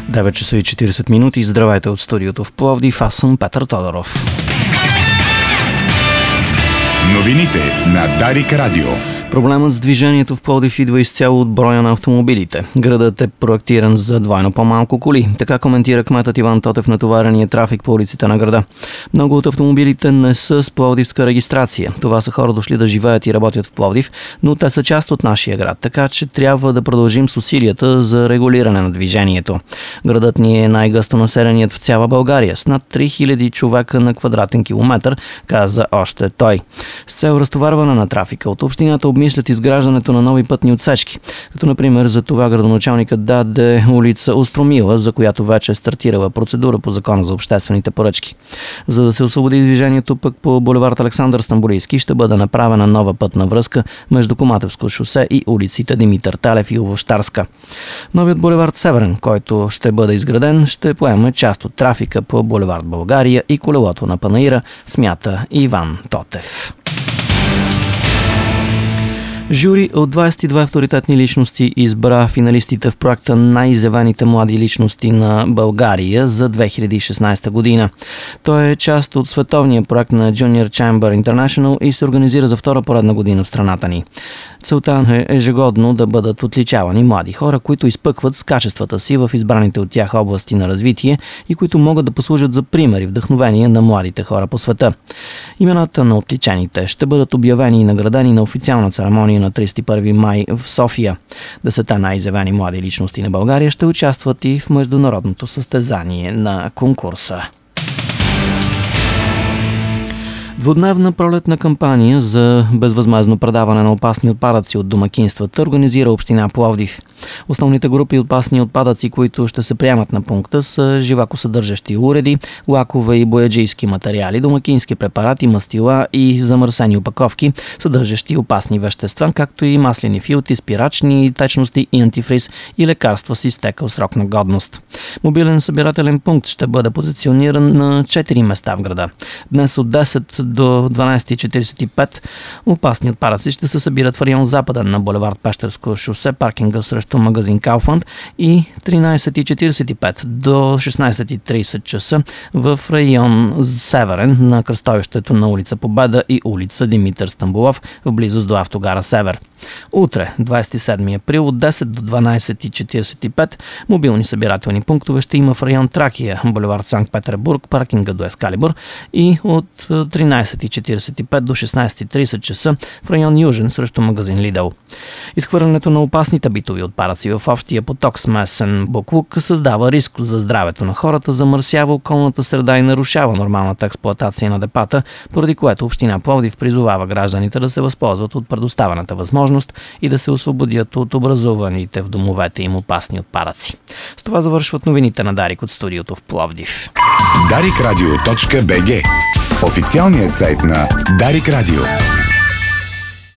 9 часа и 40 минути. Здравейте от студиото в Пловдив. Аз съм Петър Тодоров. Новините на Дарик Радио. Проблемът с движението в Пловдив идва изцяло от броя на автомобилите. Градът е проектиран за двойно по-малко коли. Така коментира кметът Иван Тотев натоварения трафик по улиците на града. Много от автомобилите не са с пловдивска регистрация. Това са хора дошли да живеят и работят в Пловдив, но те са част от нашия град, така че трябва да продължим с усилията за регулиране на движението. Градът ни е най-гъсто населеният в цяла България, с над 3000 човека на квадратен километър, каза още той. С цел разтоварване на трафика от общината обмислят изграждането на нови пътни отсечки, като например за това градоначалникът даде улица Остромила, за която вече е стартирала процедура по Закона за обществените поръчки. За да се освободи движението пък по булевард Александър Стамболийски ще бъде направена нова пътна връзка между Коматевско шосе и улиците Димитър Талев и Овощарска. Новият булевард Северен, който ще бъде изграден, ще поеме част от трафика по булевард България и колелото на Панаира, смята Иван Тотев. Жюри от 22 авторитетни личности избра финалистите в проекта най-изявените млади личности на България за 2016 година. Той е част от световния проект на Junior Chamber International и се организира за втора поредна година в страната ни. Целта е ежегодно да бъдат отличавани млади хора, които изпъкват с качествата си в избраните от тях области на развитие и които могат да послужат за пример и вдъхновение на младите хора по света. Имената на отличените ще бъдат обявени и наградени на официална церемония на 31 май в София. 10 най-изявени млади личности на България ще участват и в международното състезание на конкурса. Двудневна пролетна кампания за безвъзмездно предаване на опасни отпадъци от домакинствата организира община Пловдив. Основните групи опасни отпадъци, които ще се приемат на пункта, са живакосъдържащи уреди, лакове и бояджийски материали, домакински препарати, мастила и замърсени опаковки, съдържащи опасни вещества, както и маслени филтри, спирачни течности и антифриз и лекарства с изтекъл срок на годност. Мобилен събирателен пункт ще бъде позициониран на 4 места в града. Днес от 10 до 12:45 опасни отпадъци ще се събират в район западен на булевард Пещерско шосе, паркинга срещу магазин Kaufland, и 13:45 до 16:30 часа в район северен на кръстовището на улица Победа и улица Димитър Стамболов в близост до автогара Север. Утре, 27 април, от 10 до 12:45 мобилни събирателни пунктове ще има в район Тракия, булевард Санкт-Петербург, паркинга до Ескалибър, и от 13:45 до 16:30 часа в район Южен срещу магазин Лидъл. Изхвърлянето на опасните битови отпадъци в общия поток смесен боклук създава риск за здравето на хората, замърсява околната среда и нарушава нормалната експлоатация на депата, поради което община Пловдив призовава гражданите да се възползват от предоставената възможност и да се освободят от образуваните в домовете им опасни отпадъци. С това завършват новините на Дарик от студиото в Пловдив. Daricradio.bg, официалният сайт на Дарик Радио.